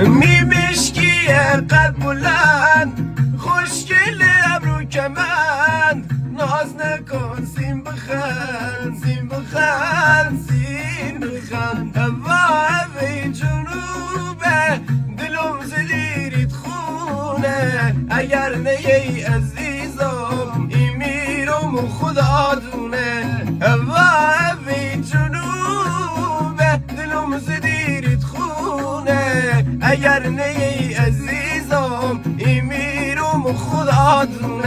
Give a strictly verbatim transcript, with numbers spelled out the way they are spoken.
می بشکیه قد بلند خوشگل ابرو کمند ناز نکن سیم بخند سیم بخند سیم بخند هوا هوی جنوبه دلم زدیرید خونه اگر نیی عزیزم ای میرم و خدا دونه هوا هوی جنوبه دلم زدیرید خونه اگر نیی عزیزم ای میرم و خدا دونه